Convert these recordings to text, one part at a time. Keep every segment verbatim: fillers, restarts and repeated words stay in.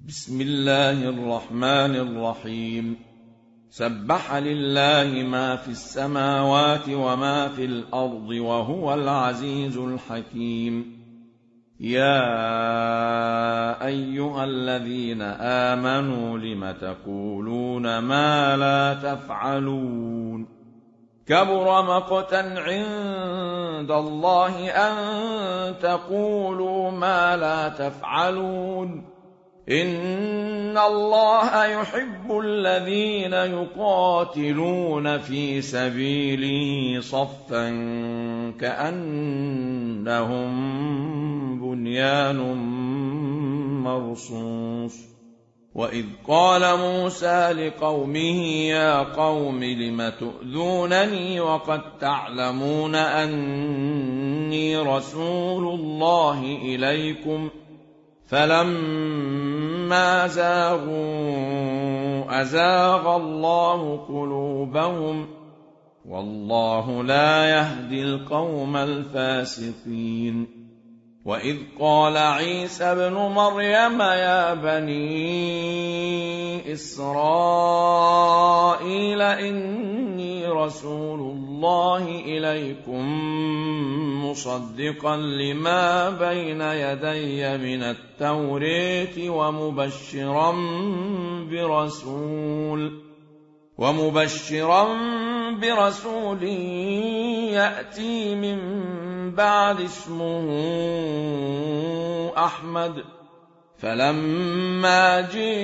بسم الله الرحمن الرحيم سبح لله ما في السماوات وما في الأرض وهو العزيز الحكيم. يا أيها الذين آمنوا لم تقولون ما لا تفعلون كبر مقتا عند الله أن تقولوا ما لا تفعلون إن الله يحب الذين يقاتلون في سبيله صفا كأنهم بنيان مرصوص. وإذ قال موسى لقومه يا قوم لم تؤذونني وقد تعلمون أني رسول الله إليكم فلما زاغوا أزاغ الله قلوبهم والله لا يهدي القوم الفاسقين. وإذ قال عيسى ابن مريم يا بني إسرائيل إني رسول الله إليكم مصدقا لما بين يدي من التوراة ومبشرا برسول ومبشرا برسول يأتي من بعد اسمه أحمد. فلما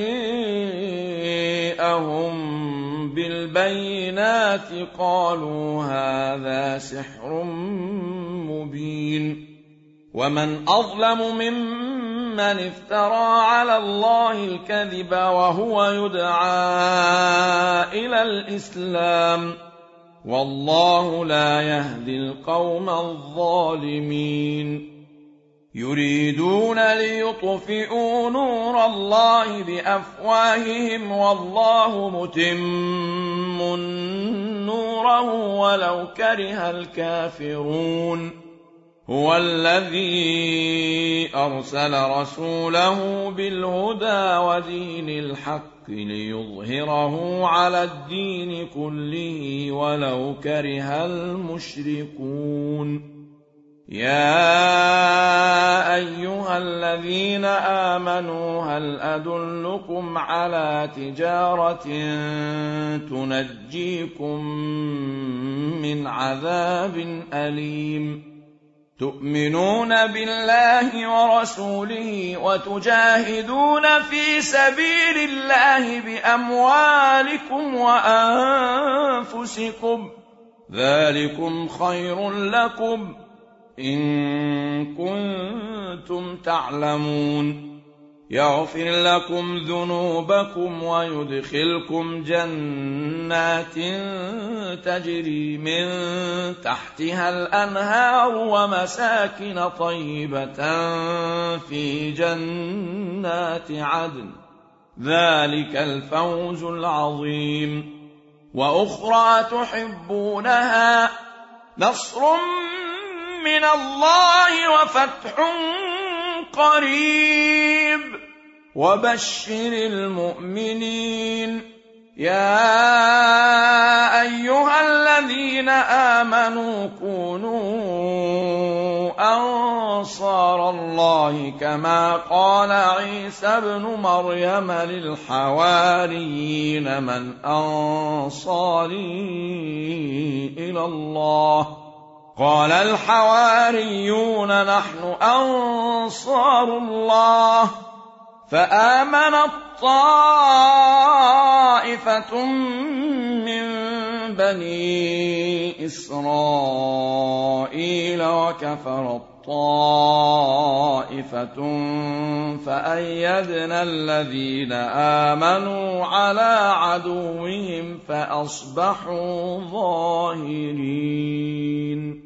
جاءهم بالبينات قالوا هذا سحر مبين. ومن أظلم ممن افترى على الله الكذب وهو يدعى إلى الإسلام والله لا يهدي القوم الظالمين. يريدون ليطفئوا نور الله بأفواههم والله متم نوره ولو كره الكافرون. هو الذي أرسل رسوله بالهدى ودين الحق ليظهره على الدين كله ولو كره المشركون. يا أيها الذين آمنوا هل أدلكم على تجارة تنجيكم من عذاب أليم تؤمنون بالله ورسوله وتجاهدون في سبيل الله بأموالكم وأنفسكم ذلكم خير لكم إن كنتم تعلمون. يغفر لكم ذنوبكم ويدخلكم جنات تجري من تحتها الأنهار ومساكن طيبة في جنات عدن ذلك الفوز العظيم. وأخرى تحبونها نصر من الله وفتح قريب وبشر المؤمنين. يا أيها الذين آمنوا كونوا أنصار الله كما قال عيسى ابن مريم للحواريين من أنصاري إلى الله قال الحواريون نحن أنصار الله. فآمنت طائفة من بني إسرائيل وكفرت طائفة فأيدنا الذين آمنوا على عدوهم فأصبحوا ظاهرين.